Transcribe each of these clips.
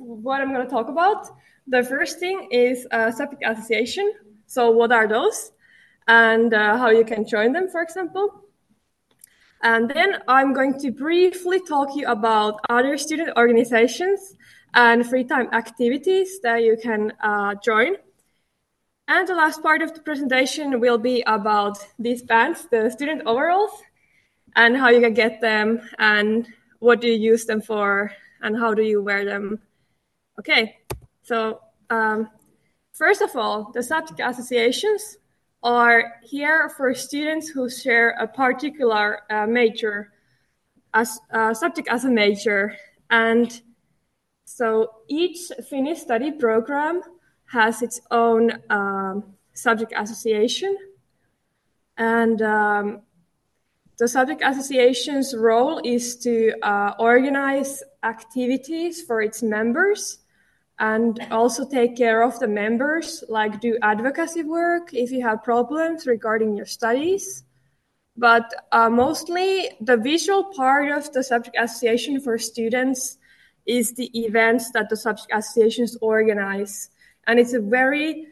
what I'm going to talk about. The first thing is subject association. So what are those? And how you can join them, for example. And then I'm going to briefly talk you about other student organizations and free time activities that you can join. And the last part of the presentation will be about these bands, the student overalls, and how you can get them, and what do you use them for, and how do you wear them. Okay, so first of all, the subject associations are here for students who share a particular major, subject as a major. And so each Finnish study program has its own subject association. And the subject association's role is to organize activities for its members and also take care of the members, like do advocacy work if you have problems regarding your studies. But mostly the visual part of the subject association for students is the events that the subject associations organize. And it's a very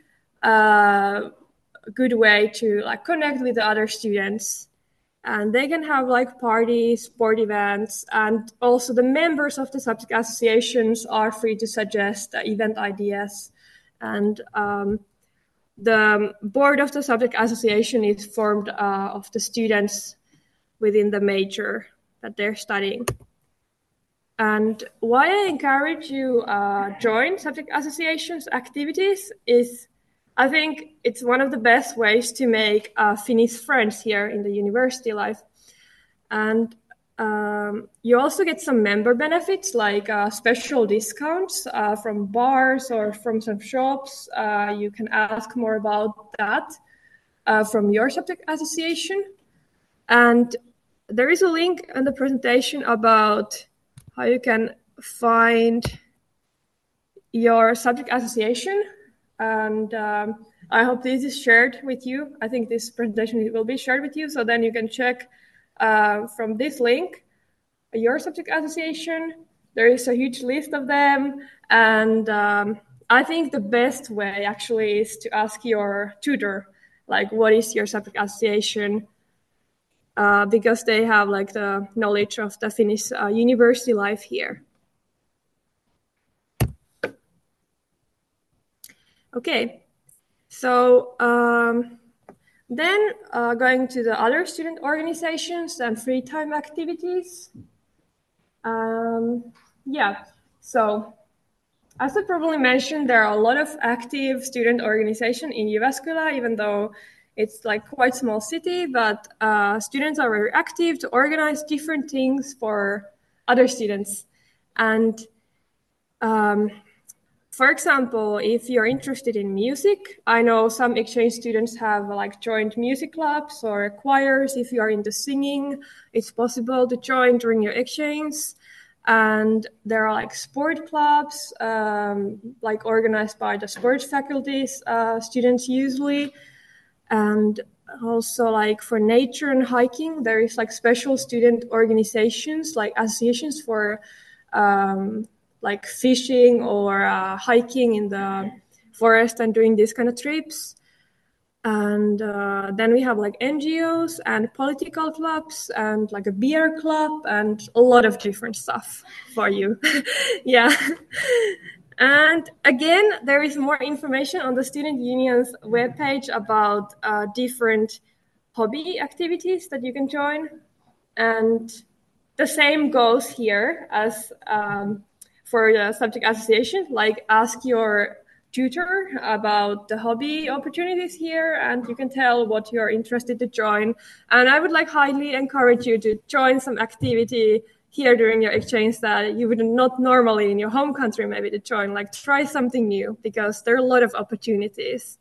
good way to like connect with the other students. And they can have like parties, sport events, and also the members of the subject associations are free to suggest event ideas. And the board of the subject association is formed of the students within the major that they're studying. And why I encourage you join subject associations activities is I think it's one of the best ways to make Finnish friends here in the university life. And you also get some member benefits like special discounts from bars or from some shops. You can ask more about that from your subject association. And there is a link in the presentation about how you can find your subject association. And I hope this is shared with you. I think this presentation will be shared with you. So then you can check from this link your subject association. There is a huge list of them. And I think the best way actually is to ask your tutor, like, what is your subject association? Because they have like the knowledge of the Finnish university life here. Okay, so then going to the other student organizations and free time activities. So as I probably mentioned, there are a lot of active student organizations in Jyväskylä, even though it's like quite small city, but students are very active to organize different things for other students. And for example, if you're interested in music, I know some exchange students have like joined music clubs or choirs. If you are into singing, it's possible to join during your exchange. And there are like sport clubs, like organized by the sports faculties, students usually. And also like for nature and hiking, there is like special student organizations, like associations for like fishing or hiking in the forest and doing these kind of trips. And then we have like NGOs and political clubs and like a beer club and a lot of different stuff for you. Yeah. And again, there is more information on the Student Union's webpage about different hobby activities that you can join. And the same goes here as for the subject association, like ask your tutor about the hobby opportunities here, and you can tell what you're interested to join. And I would like highly encourage you to join some activity here during your exchange that you would not normally in your home country maybe to join, like try something new, because there are a lot of opportunities.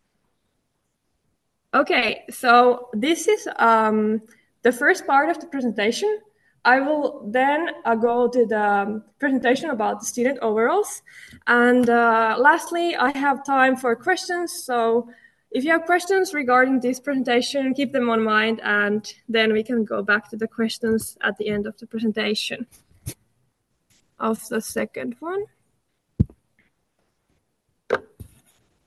Okay, so this is the first part of the presentation. I will then go to the presentation about the student overalls. And lastly, I have time for questions. So if you have questions regarding this presentation, keep them on mind, and then we can go back to the questions at the end of the presentation of the second one.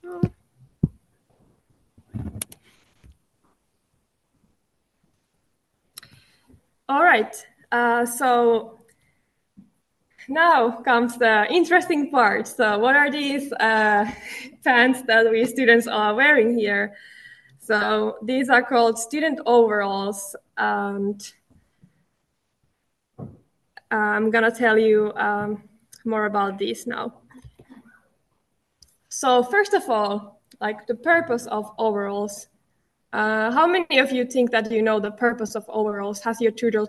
All right. So now comes the interesting part. So what are these pants that we students are wearing here? So these are called student overalls, and I'm gonna tell you more about these now. So first of all, like the purpose of overalls. How many of you think that you know the purpose of overalls? Has your tutor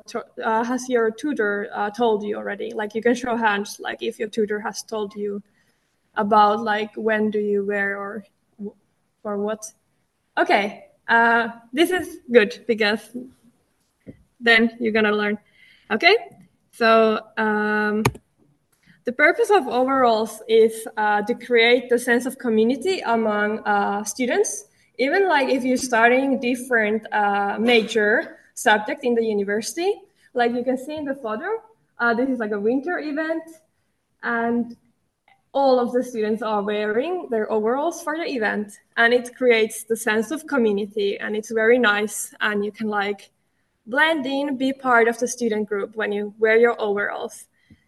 told you already? Like you can show hands, like if your tutor has told you about like when do you wear or what. Okay, this is good because then you're gonna learn. Okay, so the purpose of overalls is to create the sense of community among students. Even like if you're starting different major subject in the university, like you can see in the photo, this is like a winter event, and all of the students are wearing their overalls for the event, and it creates the sense of community, and it's very nice, and you can like blend in, be part of the student group when you wear your overalls.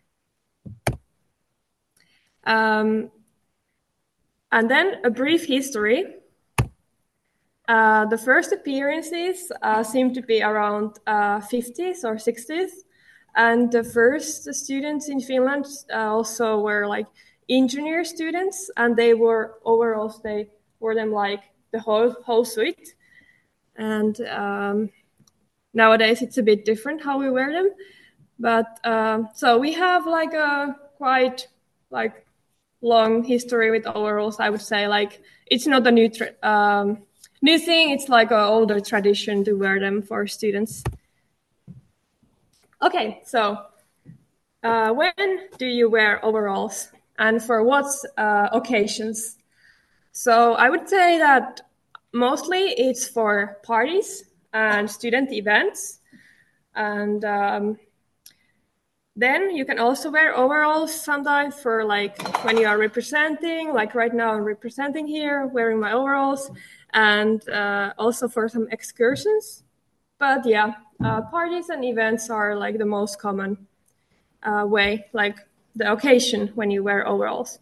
And then a brief history. The first appearances seem to be around 50s or 60s. And the first students in Finland also were like engineer students, and they wore overalls. They wore them like the whole suite. And nowadays it's a bit different how we wear them. But so we have like a quite like long history with overalls. I would say like it's not a new thing. It's like an older tradition to wear them for students. Okay, so when do you wear overalls and for what occasions? So I would say that mostly it's for parties and student events. And then you can also wear overalls sometimes for like when you are representing, like right now I'm representing here, wearing my overalls, and also for some excursions. But yeah, parties and events are like the most common way, like the occasion when you wear overalls.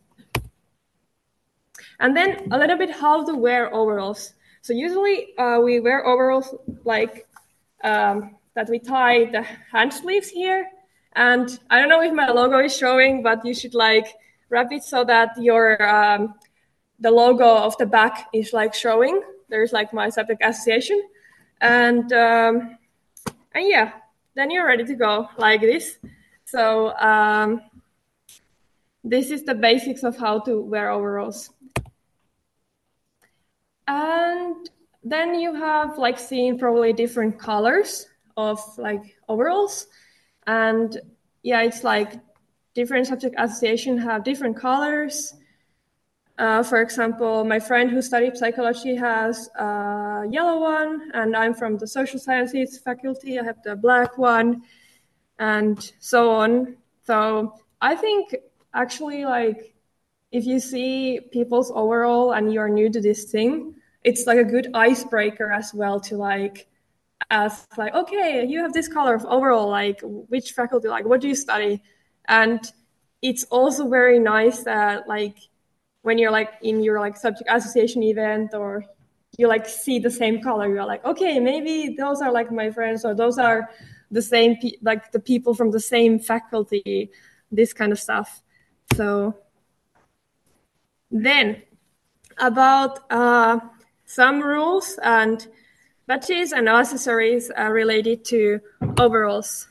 And then a little bit how to wear overalls. So usually we wear overalls like that we tie the hand sleeves here. And I don't know if my logo is showing, but you should like wrap it so that your the logo of the back is like showing. There's like my subject association. And yeah, then you're ready to go like this. So this is the basics of how to wear overalls. And then you have like seen probably different colors of like overalls. And yeah, it's like different subject association have different colors. For example, my friend who studied psychology has a yellow one, and I'm from the social sciences faculty. I have the black one, and so on. So I think actually like if you see people's overall and you're new to this thing, it's like a good icebreaker as well to like ask like, okay, you have this color of overall, like which faculty, like what do you study? And it's also very nice that like when you're like in your like subject association event or you like see the same color, you're like, okay, maybe those are like my friends or those are the same like the people from the same faculty, this kind of stuff. So then about some rules and badges and accessories related to overalls.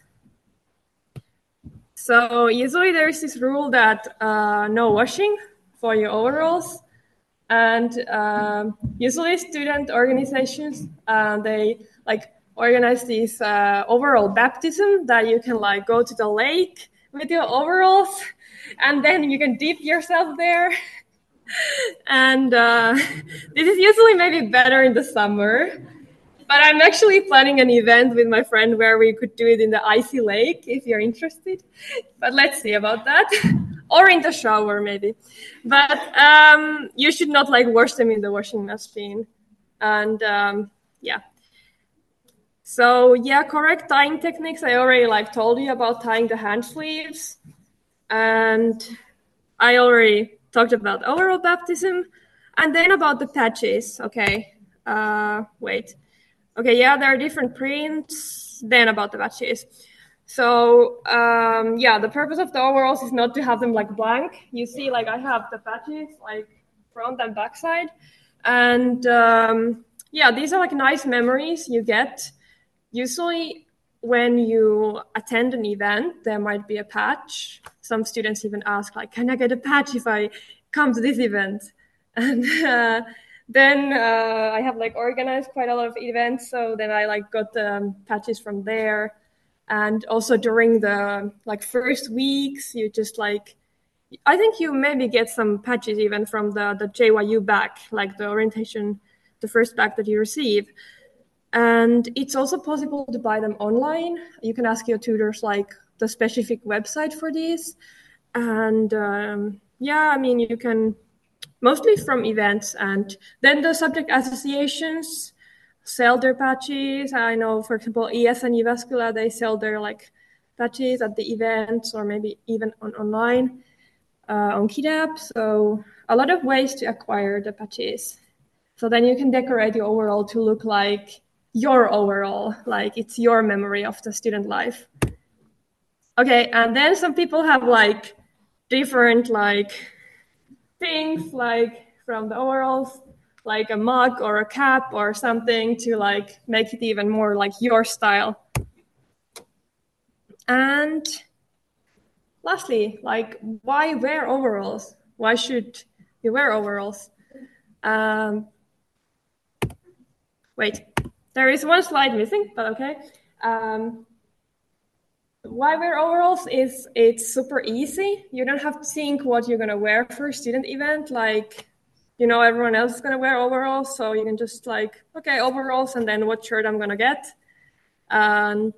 So usually there's this rule that no washing for your overalls. And usually student organizations, they like organize this overall baptism that you can like go to the lake with your overalls and then you can dip yourself there. And this is usually maybe better in the summer. But I'm actually planning an event with my friend where we could do it in the icy lake if you're interested. But let's see about that. or in the shower maybe. But you should not like wash them in the washing machine. And yeah. So yeah, correct tying techniques. I already like told you about tying the hand sleeves. And I already talked about overall baptism. And then about the patches. Okay. Wait. Okay, yeah, there are different prints. Then about the patches. So yeah, the purpose of the overalls is not to have them like blank. You see, like I have the patches like front and back side. And yeah, these are like nice memories you get. Usually when you attend an event, there might be a patch. Some students even ask like, can I get a patch if I come to this event? And then I have like organized quite a lot of events. So then I like got the patches from there. And also during the like first weeks, you just like, I think you maybe get some patches even from the JYU bag, like the orientation, the first bag that you receive. And it's also possible to buy them online. You can ask your tutors like the specific website for these. And yeah, I mean, you can mostly from events. And then the subject associations sell their patches. I know, for example, ES and Jyväskylä, they sell their like patches at the events or maybe even online on Kidap. So a lot of ways to acquire the patches. So then you can decorate your overall to look like your overall, like it's your memory of the student life. Okay, and then some people have like different like things like from the overalls, like a mug or a cap or something to like make it even more like your style. And lastly, like why wear overalls? Why should you wear overalls? Wait, there is one slide missing, but okay. Why wear overalls is it's super easy. You don't have to think what you're gonna wear for a student event. Like, you know, everyone else is gonna wear overalls, so you can just like, okay, overalls, and then what shirt I'm gonna get. And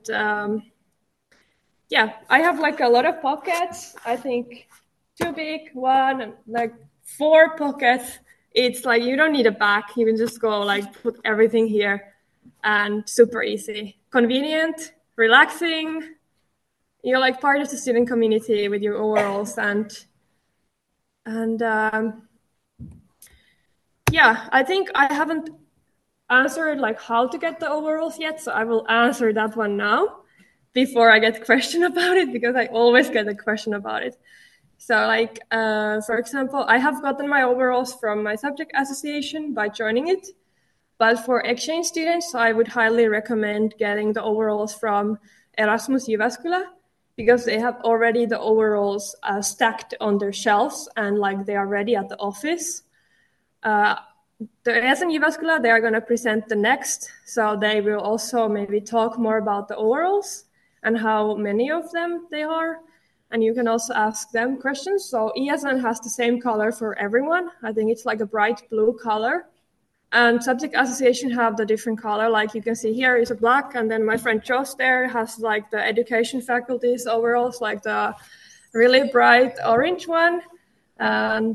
yeah, I have like a lot of pockets. I think 2 big, 1, and like 4 pockets. It's like you don't need a bag. You can just go like put everything here, and super easy, convenient, relaxing. You're like part of the student community with your overalls, and yeah, I think I haven't answered like how to get the overalls yet, so I will answer that one now before I get a question about it, because I always get a question about it. So like, for example, I have gotten my overalls from my subject association by joining it. But for exchange students, I would highly recommend getting the overalls from Erasmus Jyväskylä, because they have already the overalls stacked on their shelves and like they are ready at the office. The ES and Jyväskylä, they are going to present the next. So they will also maybe talk more about the overalls and how many of them they are. And you can also ask them questions. So ESN has the same color for everyone. I think it's like a bright blue color. And subject association have the different color. Like you can see here is a black. And then my friend Josh there has like the education faculties overalls, like the really bright orange one. And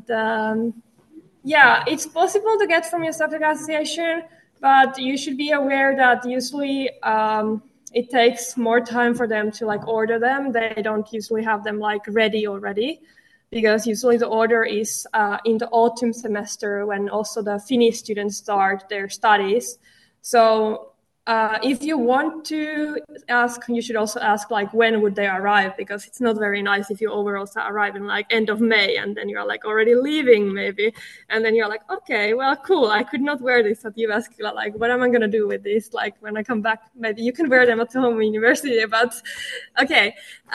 yeah, it's possible to get from your subject association, but you should be aware that usually it takes more time for them to like order them. They don't usually have them like ready already, because usually the order is in the autumn semester when also the Finnish students start their studies. So if you want to ask, you should also ask like when would they arrive, because it's not very nice if your overalls arrive in like end of May and then you're like already leaving maybe, and then you're like, okay, well, cool, I could not wear this at Jyväskylä, like what am I gonna do with this, like when I come back? Maybe you can wear them at home in university, but okay.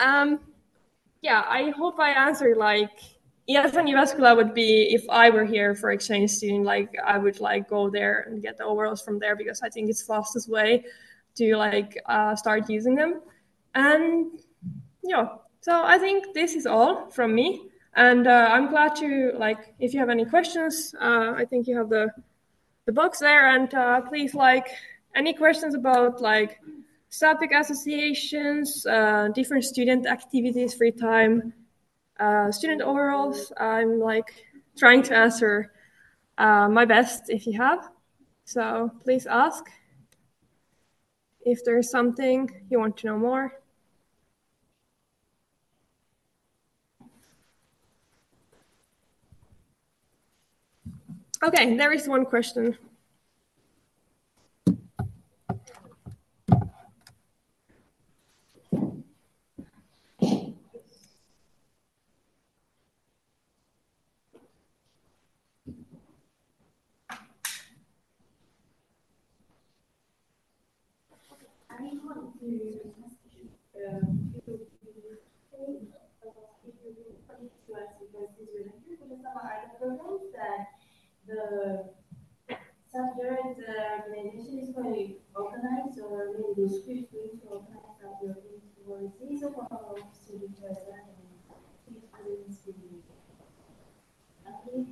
Yeah, I hope I answered like, yes, and Jyväskylä would be, if I were here for exchange student, like I would like go there and get the overalls from there, because I think it's fastest way to like start using them. And yeah, so I think this is all from me. And I'm glad to like, if you have any questions, I think you have the box there, and please like any questions about like subject associations, different student activities, free time, student overalls. I'm like trying to answer my best if you have. So please ask if there's something you want to know more. Okay, there is one question. Programs that the subject organization is going to organize, or maybe the school is going to organize that you're going towards these or student present and students will be happy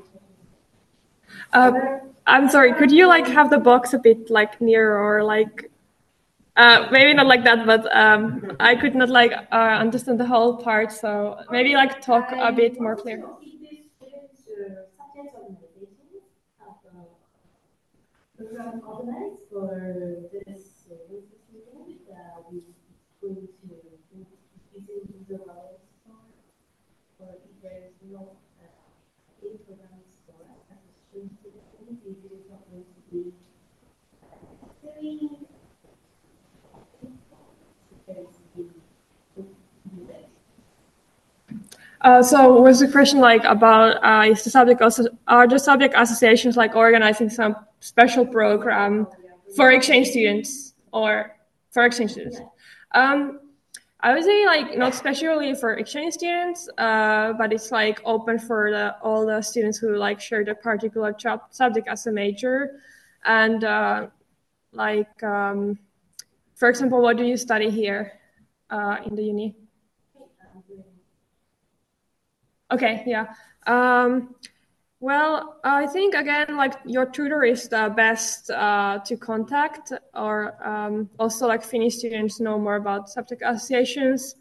to. I'm sorry, could you like have the box a bit like nearer or like maybe not like that, but I could not like understand the whole part, so maybe like talk a bit more clear. Program organized for this student that we going to using the levels or if there is no programs for us as a student, it is not going to be very So was the question like about is the subject also are the subject associations like organizing some special program for exchange students or for exchange students? I would say like not especially for exchange students, but it's like open for all the students who like share the particular subject as a major, and for example, what do you study here in the uni? Okay, yeah. Well, I think again, like your tutor is the best to contact, or also like Finnish students know more about subject associations.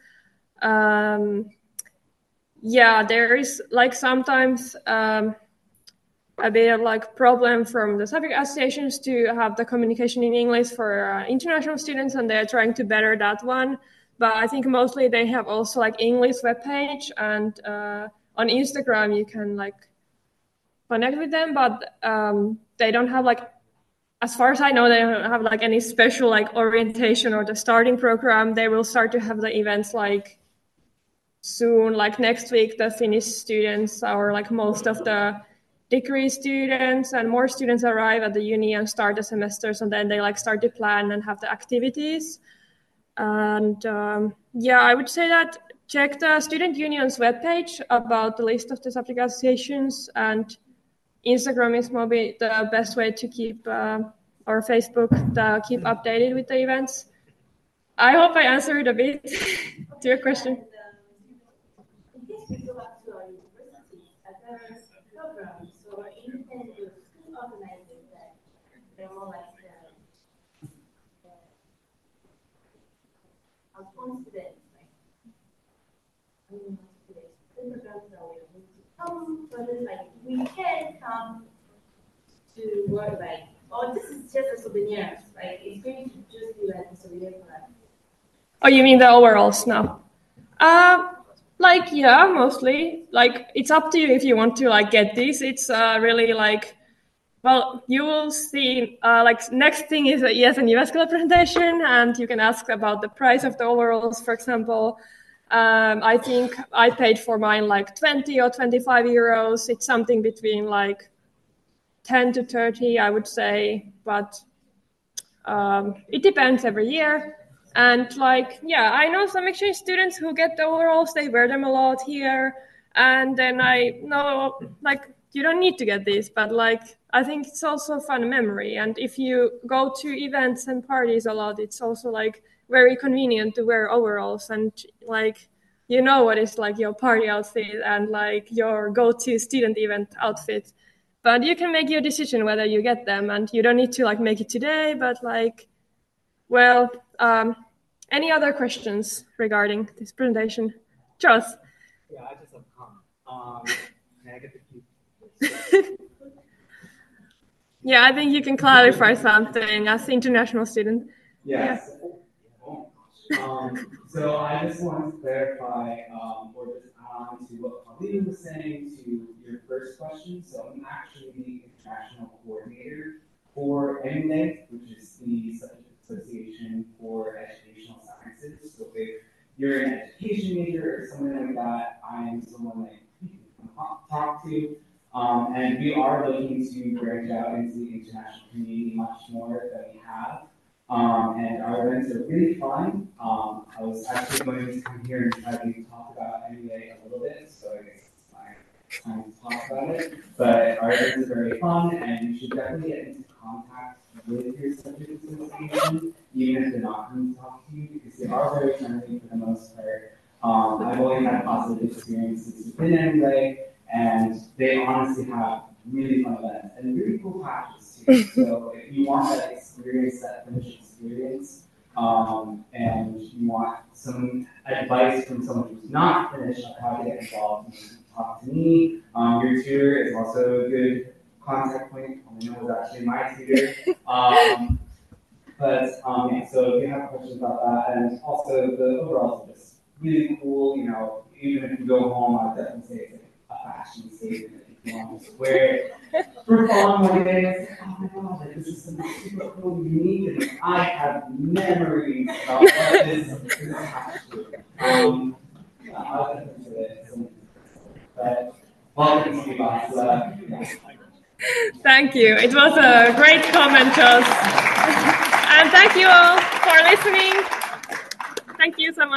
Yeah, there is like sometimes a bit of like problem from the subject associations to have the communication in English for international students, and they're trying to better that one. But I think mostly they have also like English webpage, and on Instagram you can like connect with them, but they don't have like, as far as I know, they don't have like any special like orientation or the starting program. They will start to have the events like soon, like next week. The Finnish students or like most of the degree students and more students arrive at the uni and start the semesters, and then they like start to plan and have the activities. And yeah, I would say that check the student union's webpage about the list of the subject associations, and Instagram is maybe the best way to keep, or Facebook to keep updated with the events. I hope I answered a bit to your question. in case we go back to our university, there are programs or independent school organizers that they're more like confident, like I mean, the programs that we're going to come, but then like we can come to work like, oh, this is just a souvenir. Like it's going to just be like a souvenir for us. Oh, you mean the overalls now? Like yeah, mostly. Like it's up to you if you want to like get these. It's really like, well, you will see. Like next thing is a ES and US Club presentation, and you can ask about the price of the overalls, for example. I think I paid for mine like 20 or 25 euros. It's something between like 10 to 30, I would say, but it depends every year. And like, yeah, I know some exchange students who get the overalls, they wear them a lot here. And then I know, like, you don't need to get these, but like, I think it's also a fun memory. And if you go to events and parties a lot, it's also like very convenient to wear overalls, and like, you know what is like your party outfit and like your go-to student event outfit. But you can make your decision whether you get them, and you don't need to like make it today, but like, well, any other questions regarding this presentation? Charles? Yeah, I just have a comment. Can I get the cue? Yeah, I think you can clarify something as international student. Yes. So I just wanted to clarify, or just add on to what Paulina was saying to your first question. So I'm actually the international coordinator for EMULATE, which is the Association for Educational Sciences. So if you're an education major or something like that, I am someone that you can talk to. And we are looking to branch out into the international community much more than we have. And our events are really fun. I was actually going to come here and try to talk about EMULATE a little bit, so I guess it's my time to talk about it. But our events are very fun, and you should definitely get into contact with your subject association, even if they're not going to talk to you, because they are very friendly for the most part. I've only had positive experiences within EMULATE, and they honestly have really fun events and really cool patches too. So if you want that experience, that Finnish experience, and you want some advice from someone who's not Finnish on how to get involved, you can talk to me. Your tutor is also a good contact point. I know it was actually my tutor. Yeah, so if you have questions about that, and also the overall is just really cool, you know, even if you go home, I would definitely say it's like a fashion statement if you want to wear it for fun one day. It's like, oh my god, like, this is something super cool and unique, and like, I have memories about what this is actually. Yeah, I'll definitely say that. But welcome to you guys. Yeah. Thank you. It was a great comment, Jos. And thank you all for listening. Thank you so much.